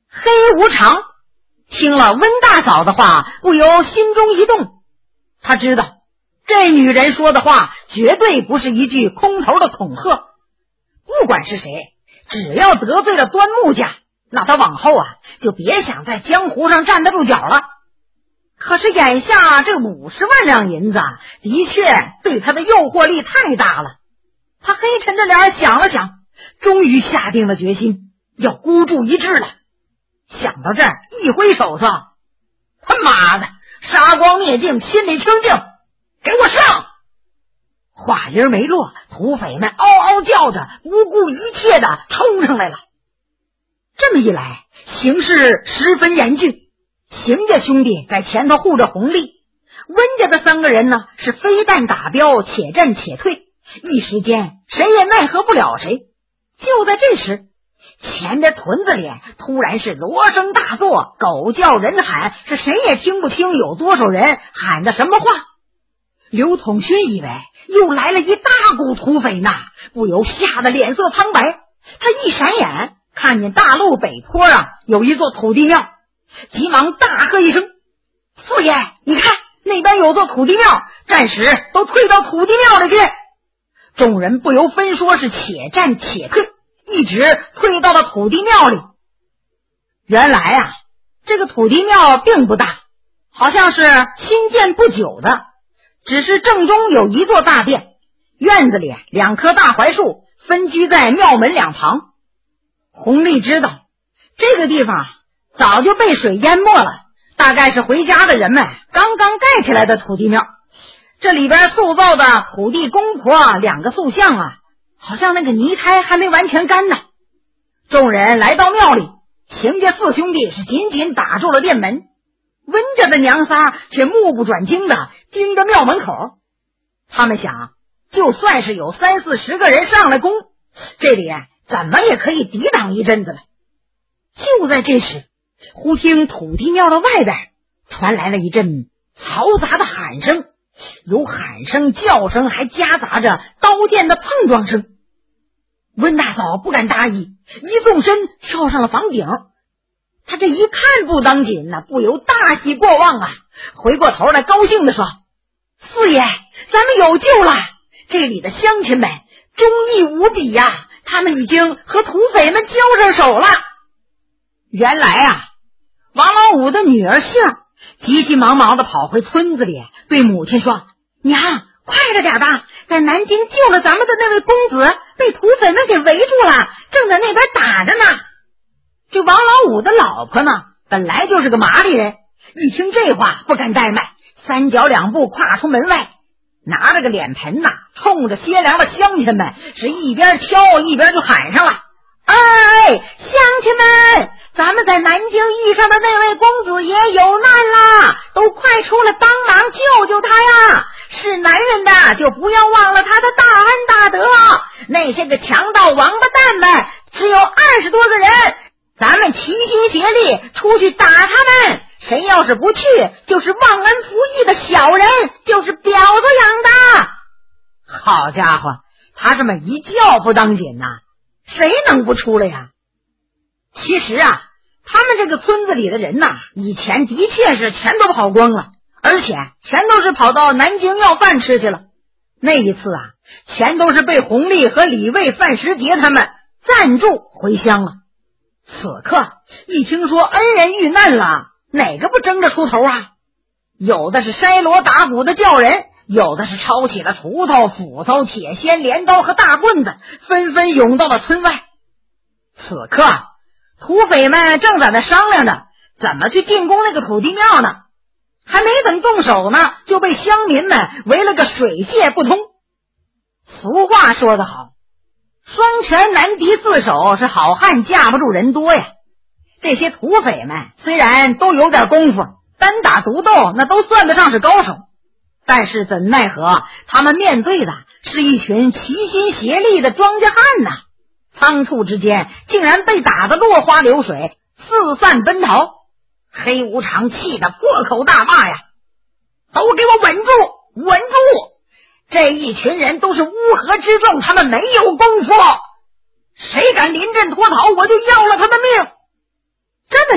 黑无常听了温大嫂的话，不由心中一动。他知道这女人说的话绝对不是一句空头的恐吓，不管是谁，只要得罪了端木家，那他往后就别想在江湖上站得住脚了。可是眼下这50万两银子的确对他的诱惑力太大了。他黑沉着脸想了想，终于下定了决心，要孤注一掷了。想到这儿，一挥手说：“他妈的，杀光灭净，心里清净，给我上！”话音没落，土匪们嗷嗷叫着，不顾一切的冲上来了。这么一来，形势十分严峻。邢家兄弟在前头护着红利，温家的3个人呢是非但打标，且战且退，一时间谁也奈何不了谁。就在这时，前边屯子里突然是锣声大作，狗叫人喊，是谁也听不清有多少人喊的什么话。刘统勋以为又来了一大股土匪呢，不由吓得脸色苍白。他一闪眼看见大路北坡上有一座土地庙，急忙大喝一声：“四爷，你看那边有座土地庙，战士都退到土地庙里去！”众人不由分说是且战且退，一直退到了土地庙里。原来这个土地庙并不大，好像是新建不久的，只是正中有一座大殿，院子里2棵大槐树分居在庙门两旁。弘历知道这个地方早就被水淹没了，大概是回家的人们刚刚盖起来的土地庙。这里边塑造的土地公婆2个塑像好像那个泥胎还没完全干呢。众人来到庙里，邢家4兄弟是紧紧打住了殿门，温家的娘仨却目不转睛的盯着庙门口。他们想，就算是有30-40个人上来攻，这里怎么也可以抵挡一阵子了。就在这时，忽听土地庙的外边传来了一阵嘈杂的喊声，有喊声、叫声，还夹杂着刀剑的碰撞声。温大嫂不敢大意，一纵身跳上了房顶。他这一看不当紧不由大喜过望回过头来高兴地说：“四爷，咱们有救了！这里的乡亲们忠义无比他们已经和土匪们交上手了。”原来王老五的女儿杏急急忙忙的跑回村子里，对母亲说：“娘，快着点吧，在南京救了咱们的那位公子被土匪们给围住了，正在那边打着呢。”这王老五的老婆呢，本来就是个麻利人，一听这话不敢怠慢，3脚2步跨出门外，拿着个脸盆冲着歇凉的乡亲们是一边敲一边就喊上了：“哎，乡亲们，咱们在南京遇上的那位公子爷有难啦，都快出来帮忙救救他呀！是男人的就不要忘了他的大恩大德，那些个强盗王八蛋们只有20多个人，咱们齐心协力出去打他们，谁要是不去，就是忘恩负义的小人，就是婊子养的。”好家伙，他这么一叫不当紧谁能不出来呀？其实他们这个村子里的人以前的确是全都跑光了，而且全都是跑到南京要饭吃去了。那一次全都是被弘历和李卫、范时杰他们赞助回乡了。此刻一听说恩人遇难了，哪个不争着出头有的是筛锣打鼓的叫人，有的是抄起了锄头、斧头、铁锨、镰刀和大棍子，纷纷涌到了村外。此刻土匪们正在那商量着怎么去进攻那个土地庙呢，还没等动手呢，就被乡民们围了个水泄不通。俗话说得好，双拳难敌四手，是好汉架不住人多呀。这些土匪们虽然都有点功夫，单打独斗那都算得上是高手，但是怎奈何他们面对的是一群齐心协力的庄稼汉仓促之间竟然被打得落花流水，四散奔逃。黑无常气得破口大骂呀：“都给我稳住，稳住！这一群人都是乌合之众，他们没有功夫，谁敢临阵脱逃，我就要了他的命！”这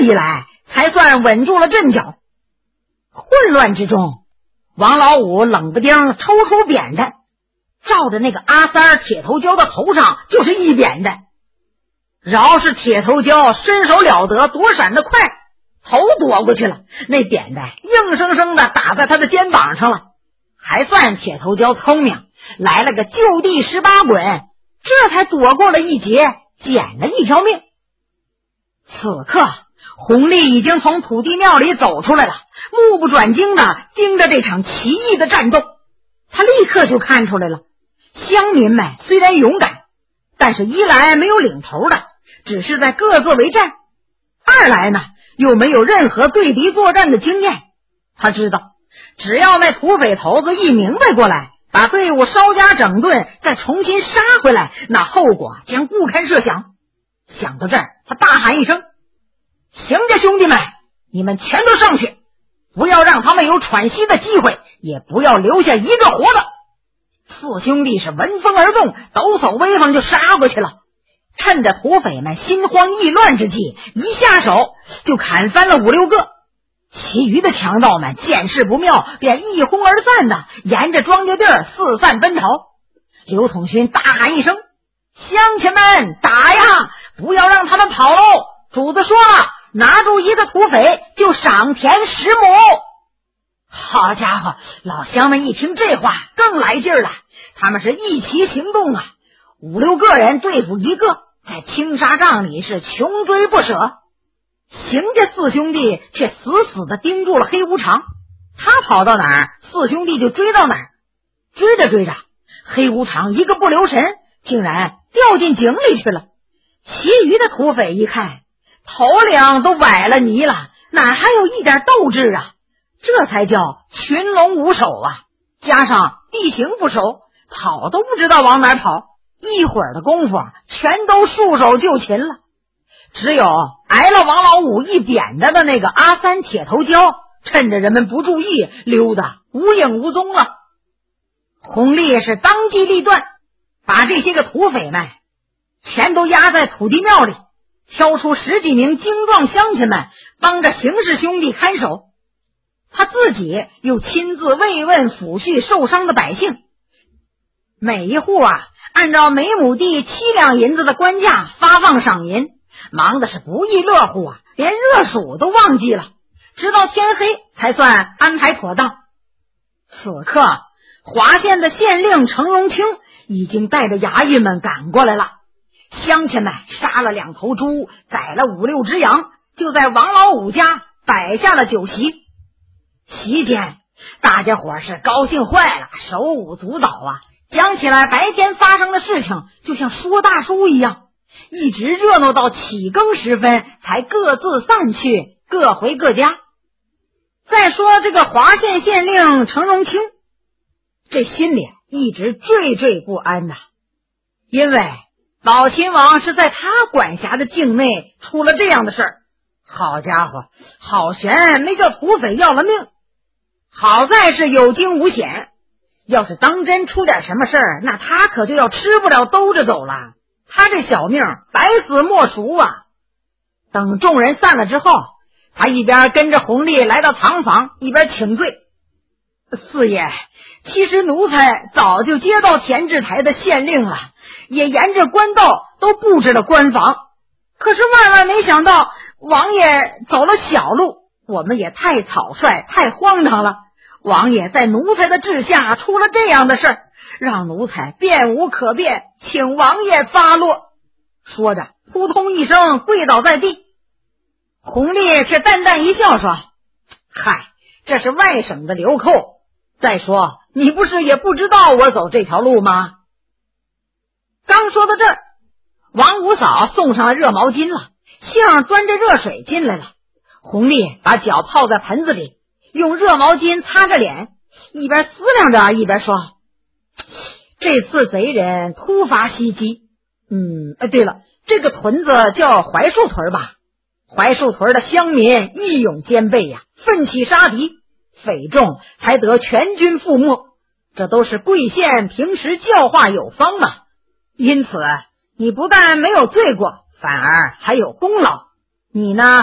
一来，才算稳住了阵脚。混乱之中，王老五冷不丁抽出扁担，照着那个阿三铁头蛟的头上就是一扁担。饶是铁头蛟身手了得，躲闪得快，头躲过去了，那扁担硬生生的打在他的肩膀上了。还算铁头蛟聪明，来了个就地18滚，这才躲过了一劫，捡了一条命。此刻弘历已经从土地庙里走出来了，目不转睛的盯着这场奇异的战斗。他立刻就看出来了，乡民们虽然勇敢，但是一来没有领头的，只是在各自为战；二来呢，又没有任何对敌作战的经验。他知道只要那土匪头子一明白过来，把队伍稍加整顿，再重新杀回来，那后果将不堪设想。想到这儿，他大喊一声：行家兄弟们，你们全都上去，不要让他们有喘息的机会，也不要留下一个活的。四兄弟是闻风而动，抖擞威风就杀过去了。趁着土匪们心慌意乱之际，一下手就砍翻了5、6个。其余的强盗们见势不妙，便一哄而散的沿着庄稼地儿四散奔逃。刘统勋大喊一声：乡亲们，打呀，不要让他们跑喽！主子说了，拿住一个土匪就赏田10亩。好家伙，老乡们一听这话更来劲儿了，他们是一齐行动啊，5、6个人对付一个，在青纱帐里是穷追不舍。邢家四兄弟却死死地盯住了黑无常，他跑到哪儿，四兄弟就追到哪儿。追着追着，黑无常一个不留神，竟然掉进井里去了。其余的土匪一看，头领都崴了泥了，哪还有一点斗志啊？这才叫群龙无首啊！加上地形不熟，跑都不知道往哪跑，一会儿的功夫全都束手就擒了。只有挨了王老五一扁担的那个阿三铁头蛟，趁着人们不注意，溜达无影无踪了。弘历是当机立断，把这些个土匪们全都押在土地庙里，挑出10几名精壮乡亲们帮着邢氏兄弟看守。他自己又亲自慰问抚恤受伤的百姓，每一户按照每亩地7两银子的官价发放赏银，忙的是不亦乐乎连热数都忘记了，直到天黑才算安排妥当。此刻华县的县令程荣清已经带着衙役们赶过来了，乡亲们杀了2头猪，宰了5、6只羊，就在王老五家摆下了酒席。席间大家伙是高兴坏了，手舞足蹈讲起来白天发生的事情就像说大书一样，一直热闹到起更时分才各自散去，各回各家。再说这个华县县令程荣清，这心里一直惴惴不安因为老秦王是在他管辖的境内出了这样的事儿。好家伙，好悬没叫土匪要了命，好在是有惊无险，要是当真出点什么事儿，那他可就要吃不了兜着走了，他这小命百死莫赎等众人散了之后，他一边跟着弘历来到堂房，一边请罪：四爷，其实奴才早就接到田制台的县令了，也沿着官道都布置了官房，可是万万没想到王爷走了小路，我们也太草率太荒唐了，王爷在奴才的治下出了这样的事儿，让奴才变无可变，请王爷发落。说着扑通一声跪倒在地。弘历却淡淡一笑说：嗨，这是外省的流寇，再说你不是也不知道我走这条路吗？刚说到这儿，王五嫂送上了热毛巾了，杏端着热水进来了。弘历把脚泡在盆子里，用热毛巾擦着脸，一边思量着一边说：这次贼人突发袭击，对了，这个屯子叫槐树屯吧？槐树屯的乡民义勇兼备奋起杀敌，匪众才得全军覆没，这都是贵县平时教化有方因此你不但没有罪过，反而还有功劳。你呢，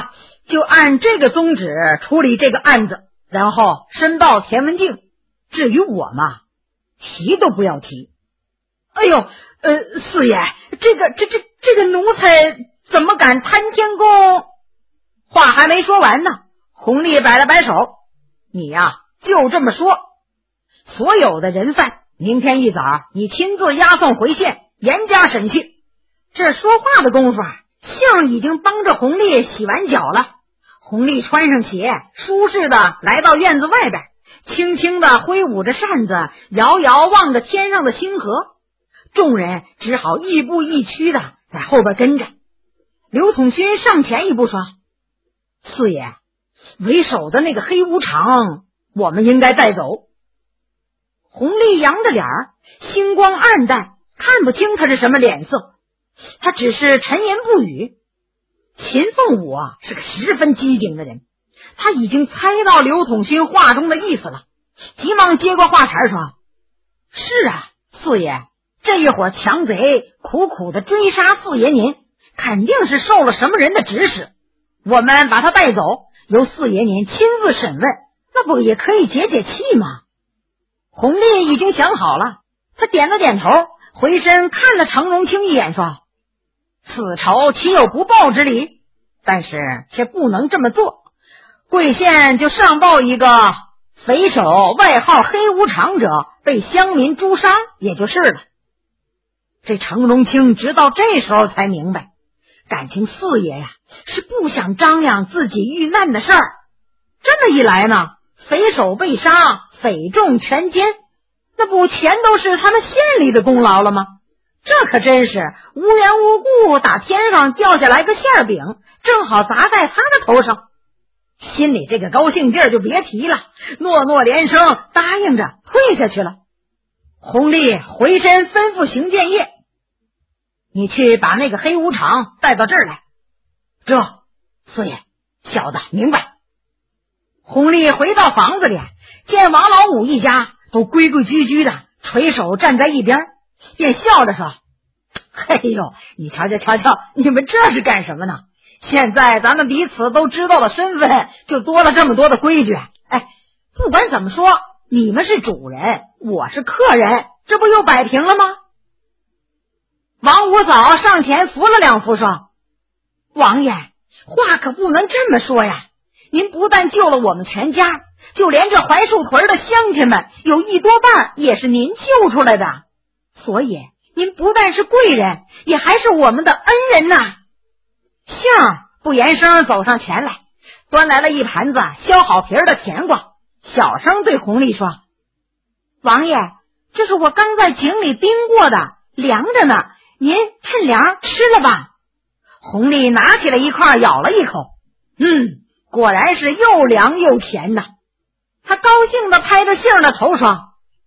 就按这个宗旨处理这个案子，然后申报田文镜。至于我嘛，提都不要提。哎呦，四爷，这个奴才怎么敢贪天宫？话还没说完呢，弘历摆了摆手，你呀，就这么说，所有的人犯明天一早你亲自押送回县，严加审讯。这说话的功夫啊，杏已经帮着弘历洗完脚了。弘历穿上鞋，舒适的来到院子外边，轻轻的挥舞着扇子，遥遥望着天上的星河。众人只好亦步亦趋的在后边跟着。刘统勋上前一步说，四爷，为首的那个黑无常我们应该带走。弘历扬着脸儿，星光暗淡，看不清他是什么脸色，他只是沉吟不语。秦凤舞啊，是个十分机警的人，他已经猜到刘统勋话中的意思了，急忙接过话茬说，是啊，四爷，这一伙强贼苦苦的追杀四爷您，肯定是受了什么人的指使，我们把他带走，由四爷您亲自审问，那不也可以解解气吗？弘历已经想好了，他点了点头，回身看了程荣清一眼说，此仇岂有不报之理？但是却不能这么做，贵县就上报一个匪首外号黑无常者被乡民诛杀，也就是了。这程荣清直到这时候才明白，感情四爷呀，是不想张扬自己遇难的事儿。这么一来呢，匪首被杀，匪众全歼，那不全都是他们县里的功劳了吗？这可真是无缘无故打天上掉下来个馅饼，正好砸在他的头上。心里这个高兴劲儿就别提了，诺诺连声答应着退下去了。弘历回身吩咐邢建业，你去把那个黑无常带到这儿来。这，四爷，小的明白。弘历回到房子里，见王老五一家都规规矩矩的垂手站在一边，便笑着说，哎呦，你瞧瞧，你们这是干什么呢？现在咱们彼此都知道了身份，就多了这么多的规矩。哎，不管怎么说，你们是主人，我是客人，这不又摆平了吗？王五嫂上前扶了两扶说，王爷，话可不能这么说呀，您不但救了我们全家，就连这槐树屯的乡亲们有一多半也是您救出来的，所以您不但是贵人，也还是我们的恩人呐。杏不言声走上前来，端来了一盘子削好皮的甜瓜，小声对弘历说，王爷，这是我刚在井里冰过的，凉着呢，您趁凉吃了吧。弘历拿起来一块咬了一口，果然是又凉又甜呐。他高兴地拍着杏的头说，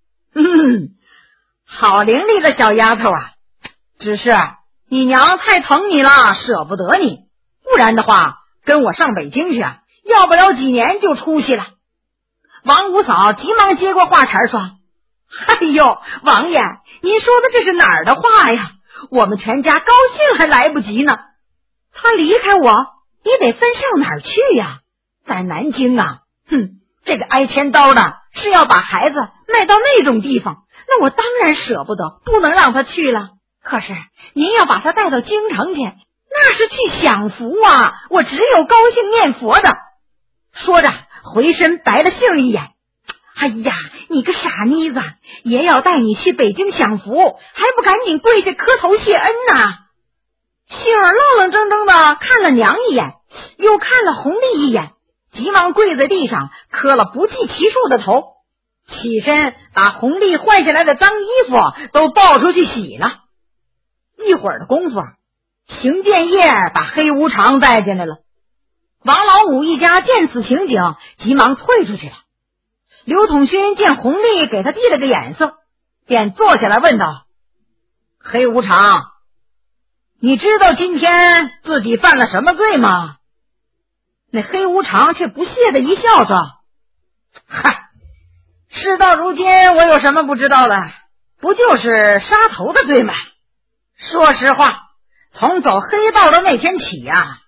好伶俐的小丫头啊，只是你娘太疼你了，舍不得你，不然的话跟我上北京去啊，要不了几年就出息了。王五嫂急忙接过话茬说，哎呦，王爷，您说的这是哪儿的话呀？我们全家高兴还来不及呢，他离开我，你得分上哪儿去呀？在南京啊，这个挨千刀的是要把孩子卖到那种地方，那我当然舍不得，不能让他去了。可是您要把他带到京城去，那是去享福啊，我只有高兴念佛的。说着回身白了杏一眼，哎呀，你个傻妮子，爷要带你去北京享福，还不赶紧跪下磕头谢恩呐？杏儿愣愣怔怔的看了娘一眼，又看了弘历一眼，急忙跪在地上磕了不计其数的头，起身把弘历换下来的脏衣服都抱出去洗了。一会儿的功夫，邢建业把黑无常带进来了。王老五一家见此情景，急忙退出去了。刘统勋见弘历给他递了个眼色，便坐下来问道，黑无常，你知道今天自己犯了什么罪吗？那黑无常却不屑的一笑说，嗨，事到如今我有什么不知道的，不就是杀头的罪吗？说实话，从走黑道的那天起啊，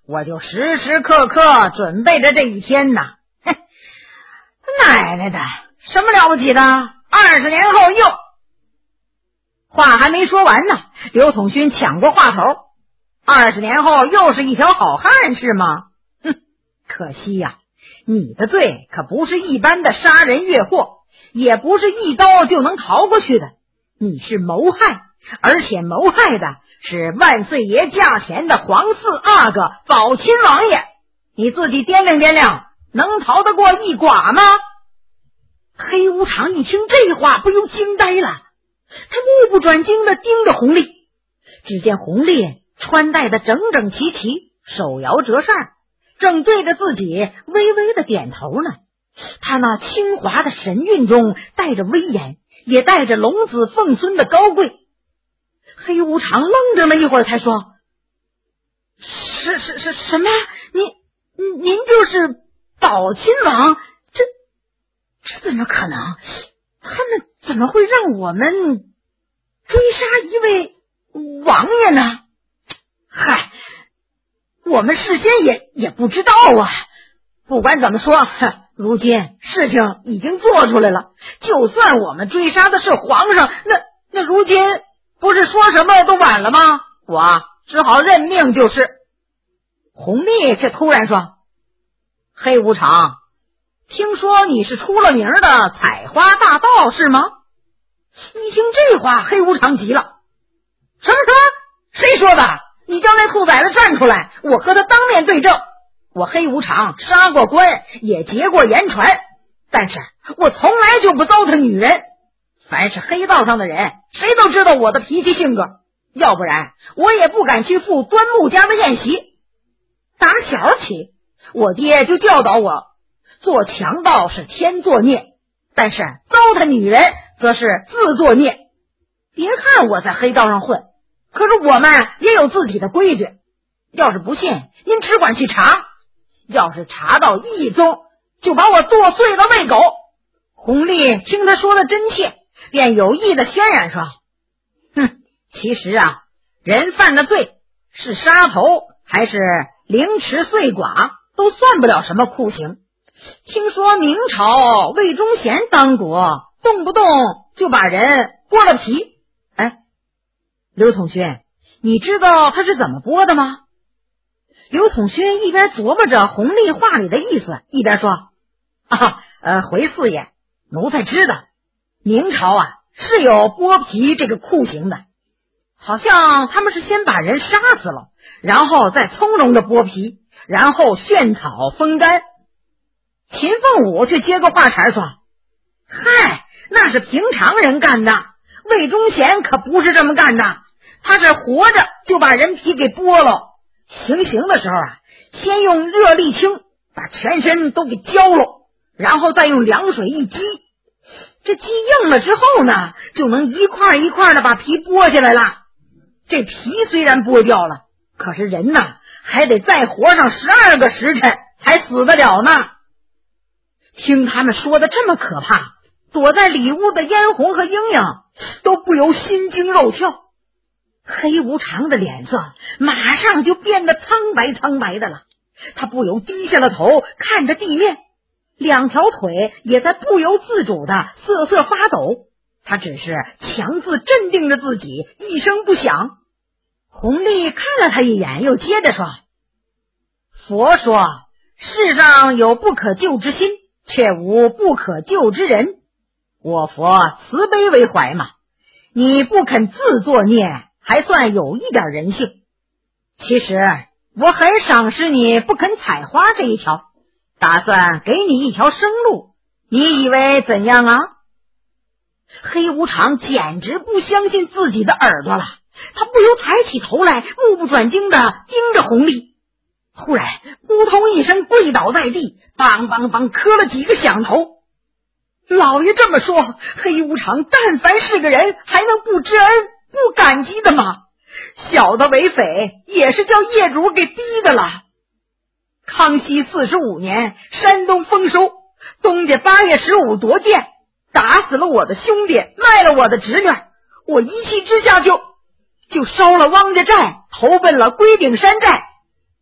我就时时刻刻准备着这一天呢。哼，奶奶的，什么了不起的？20年后又……话还没说完呢，刘统勋抢过话头：“20年后又是一条好汉是吗？哼，可惜呀，你的罪可不是一般的杀人越货，也不是一刀就能逃过去的，你是谋害，而且谋害的是万岁爷驾前的皇四阿哥宝亲王爷，你自己掂量掂量，能逃得过一剐吗？”黑无常一听这话，不由惊呆了，他目不转睛地盯着弘历。只见弘历穿戴的整整齐齐，手摇折扇，正对着自己微微的点头呢。他那清华的神韵中带着威严，也带着龙子凤孙的高贵。黑无常愣怔了一会儿，才说：“是什么？您就是宝亲王？这怎么可能？他们怎么会让我们追杀一位王爷呢？嗨，我们事先也不知道啊。不管怎么说，如今事情已经做出来了，就算我们追杀的是皇上，那如今不是说什么都晚了吗？我只好认命就是。”弘历却突然说：“黑无常，听说你是出了名的采花大盗是吗？”一听这话，黑无常急了：“什么？谁说的？你叫那兔崽子站出来，我和他当面对证。我黑无常杀过官，也结过言传，但是我从来就不糟蹋女人。凡是黑道上的人，谁都知道我的脾气性格，要不然我也不敢去赴端木家的宴席。打小起，我爹就教导我，做强盗是天作孽，但是糟蹋女人则是自作孽。别看我在黑道上混，可是我们也有自己的规矩。要是不信，您只管去查，要是查到一宗，就把我剁碎了喂狗。”弘历听他说的真切，便有意的渲染说：“其实啊，人犯的罪是杀头还是凌迟碎剐，都算不了什么酷刑。听说明朝魏忠贤当国，动不动就把人剥了皮。刘统勋，你知道他是怎么剥的吗？”刘统勋一边琢磨着弘历话里的意思，一边说：“回四爷，奴才知道，明朝是有剥皮这个酷刑的，好像他们是先把人杀死了，然后再从容的剥皮，然后炫草风干。”秦凤舞却接过话茬说：“嗨，那是平常人干的，魏忠贤可不是这么干的，他是活着就把人皮给剥了，行刑的时候先用热沥青把全身都给浇了，然后再用凉水一激，这激硬了之后呢，就能一块一块的把皮剥下来了。这皮虽然剥掉了，可是人呢还得再活上12个时辰才死得了呢。”听他们说的这么可怕，躲在里屋的嫣红和英英都不由心惊肉跳。黑无常的脸色马上就变得苍白的了，他不由低下了头看着地面，两条腿也在不由自主的瑟瑟发抖。他只是强自镇定着自己，一声不响。弘历看了他一眼，又接着说：“佛说世上有不可救之心，却无不可救之人。我佛慈悲为怀嘛，你不肯自作孽，还算有一点人性。其实我很赏识你不肯采花这一条，打算给你一条生路，你以为怎样啊？”黑无常简直不相信自己的耳朵了，他不由抬起头来，目不转睛地盯着弘历。忽然扑通一声跪倒在地，梆梆梆磕了几个响头。老爷这么说，黑无常但凡是个人，还能不知恩不感激的吗？小的为匪也是叫业主给逼的了。康熙45年山东丰收，东家8月15夺剑，打死了我的兄弟，卖了我的侄女，我一气之下就烧了汪家寨，投奔了龟顶山寨。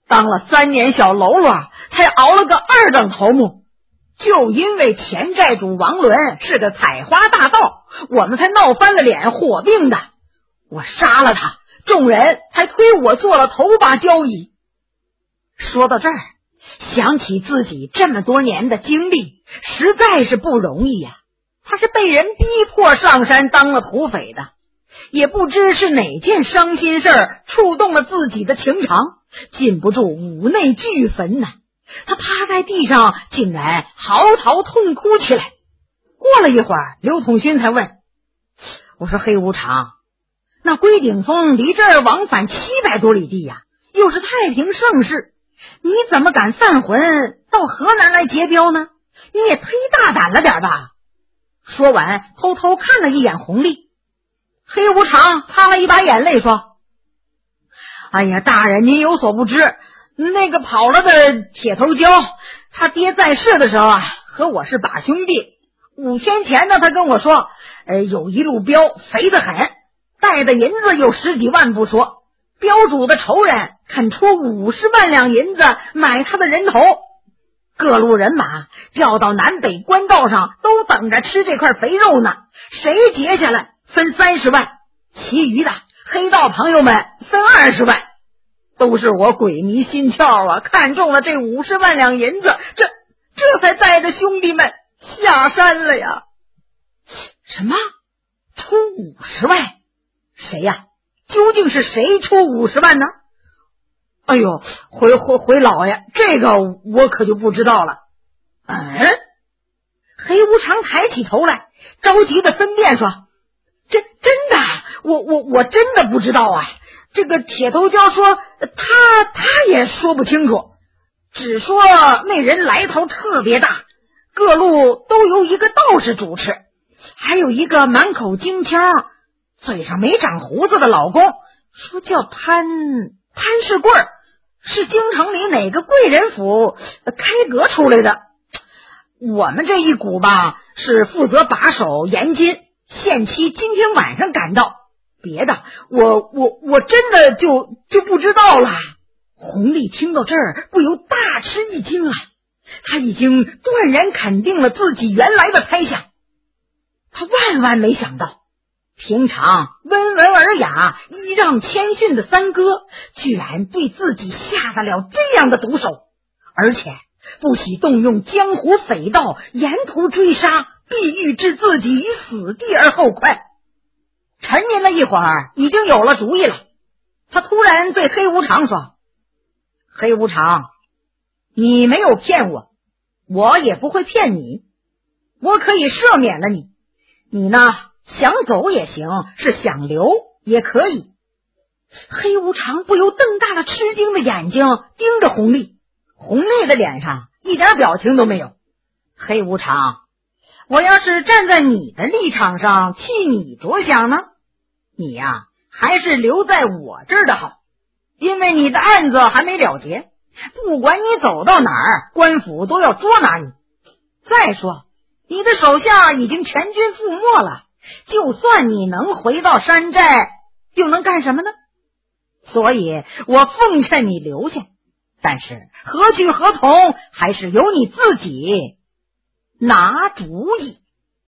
当了3年小喽啰，才熬了个2等头目。就因为前寨主王伦是个采花大盗，我们才闹翻了脸，火并的。我杀了他，众人才推我做了头把交椅。说到这儿，想起自己这么多年的经历，实在是不容易呀。他是被人逼迫上山当了土匪的，也不知是哪件伤心事儿触动了自己的情长，禁不住五内俱焚呐。他趴在地上，竟然嚎啕痛哭起来。过了一会儿，刘统勋才问：“我说黑无常，那龟顶峰离这儿往返700多里地呀，又是太平盛世，你怎么敢犯浑到河南来劫镖呢？你也忒大胆了点吧？”说完，偷偷看了一眼弘历。黑无常擦了一把眼泪说：“哎呀，大人您有所不知，那个跑了的铁头蛟，他爹在世的时候啊，和我是把兄弟。5天前呢，他跟我说，有一路镖肥得很，带的银子有10几万不说，镖主的仇人肯出50万两银子买他的人头。各路人马调到南北官道上，都等着吃这块肥肉呢。谁劫下来分30万，其余的黑道朋友们分20万。都是我鬼迷心窍啊，看中了这50万两银子，这才带着兄弟们下山了呀。”“什么？出50万？谁呀？究竟是谁出50万呢？”“哎呦，回老爷，这个我可就不知道了。”“黑无常抬起头来，着急的分辨说：“真的，我真的不知道啊。这个铁头蛟说他也说不清楚，只说那人来头特别大，各路都由一个道士主持，还有一个满口京腔嘴上没长胡子的老公，说叫潘世贵，是京城里哪个贵人府开阁出来的。我们这一股吧，是负责把守严禁，限期今天晚上赶到，别的我真的就不知道了。”弘历听到这儿，不由大吃一惊啊！他已经断然肯定了自己原来的猜想。他万万没想到，平常温文尔雅、揖让谦逊的三哥，居然对自己下得了这样的毒手，而且不惜动用江湖匪盗，沿途追杀，必欲置自己于死地而后快。沉吟了一会儿，已经有了主意了。他突然对黑无常说：“黑无常，你没有骗我，我也不会骗你，我可以赦免了你。你呢，想走也行，是想留也可以。”黑无常不由瞪大了吃惊的眼睛，盯着弘历。弘历的脸上一点表情都没有。“黑无常，我要是站在你的立场上替你着想呢，你呀，还是留在我这儿的好，因为你的案子还没了结，不管你走到哪儿，官府都要捉拿你。再说你的手下已经全军覆没了，就算你能回到山寨，又能干什么呢？所以我奉劝你留下，但是何去何从，还是由你自己拿主意。”